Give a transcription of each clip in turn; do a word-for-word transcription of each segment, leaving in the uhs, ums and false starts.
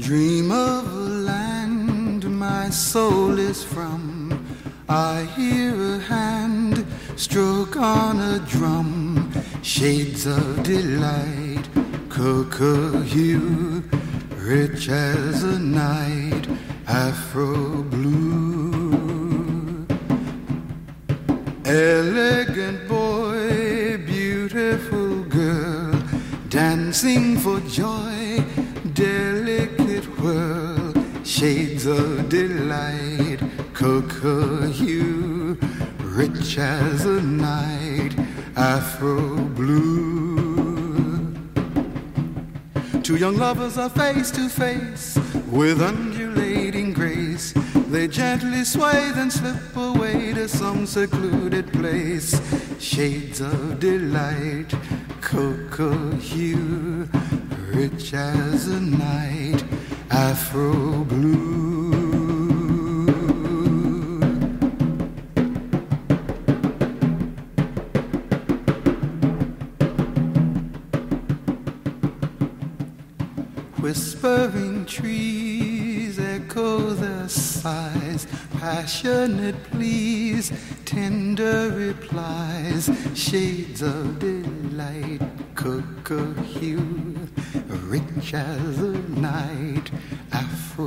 Dream of a land my soul is from. I hear a hand stroke on a drum. Shades of delight, cocoa hue, rich as a night, afro blue. Elegant boy, beautiful girl, dancing for joy, delicate whirl. Shades of delight, cocoa hue, rich as a night, afro blue. Two young lovers are face to face with undulating grace. They gently sway then slip away to some secluded place. Shades of delight, cocoa hue, rich as a night, afro blue. Whispering trees echo their sighs, passionate pleas, tender replies. Shades of delight, cocoa hue, rich as a night, afro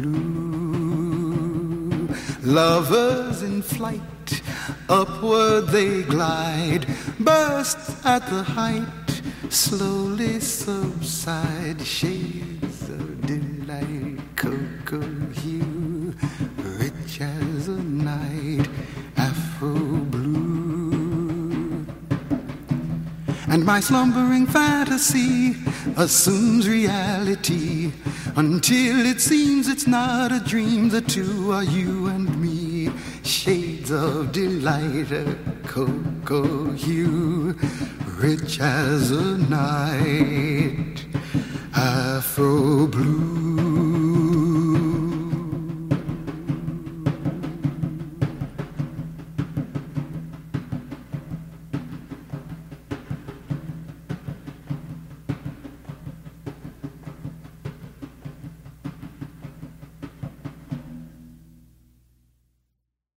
blue. Lovers in flight, upward they glide, burst at the height, slowly subside. Shades of delight, cocoa hue, rich as a night, afro blue. And my slumbering fantasy assumes reality until it seems it's not a dream. The two are you and me. Shades of delight, a cocoa hue, rich as a night, afro blue.